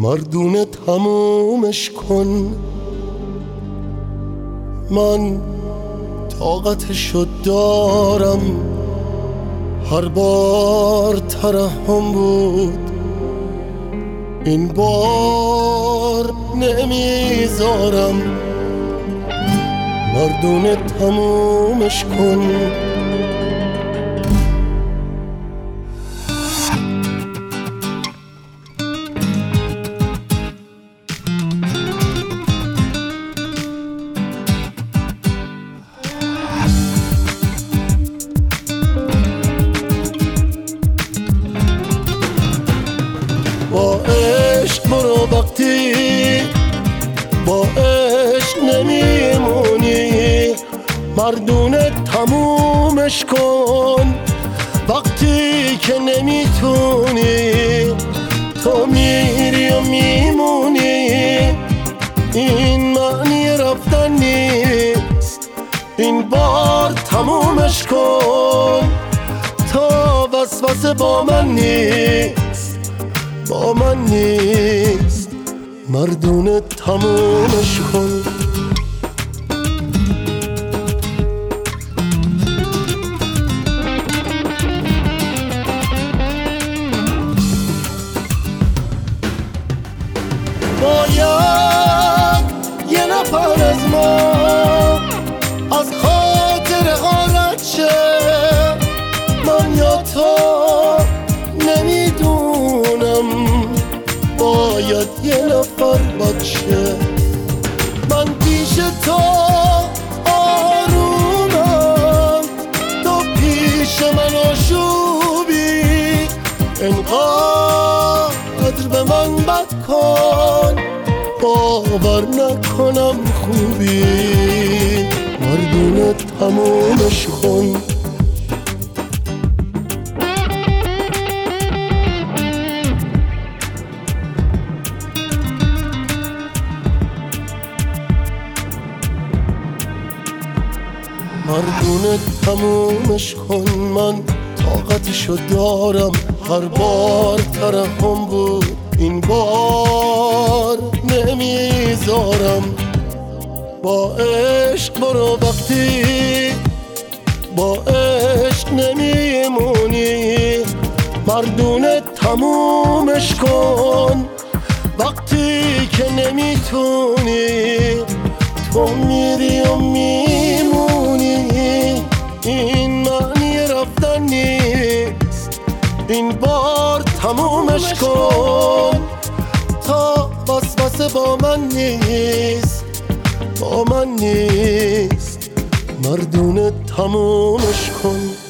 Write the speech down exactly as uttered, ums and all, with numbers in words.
مردونه تمومش کن. من طاقتشو دارم، هر بار ترحم بود، این بار نمیذارم. مردونه تمومش کن. با عشق برو، وقتی با عشق نمیمونی مردونه تمومش کن. وقتی که نمیتونی تو میری و میمونی، این معنی رفتن نیست، این بار تمومش کن. تا وسوسه با من نیست، با من نیست، مردونه تمومش کن. باید یه نفر از ما از خاطر غارت شه، من یا تو نمیدونم. باید یه نفر باشه، من پیش تو آرومم، تو پیش من آشوبی. انقدر به من بد کن باور نکنم خوبی. مردونه تمومش کن. مردونه تمومش کن. من طاقتشو دارم، هر بار ترحم بود، این بار نمیذارم. با عشق برو، وقتی با عشق نمیمونی مردونه تمومش کن. وقتی که نمیتونی تو میری و میمونی، این معنی رفتن نیست، این بار تمومش کن. تا وسوسه با من نیست، با من نیست، مردونه تمومش کن.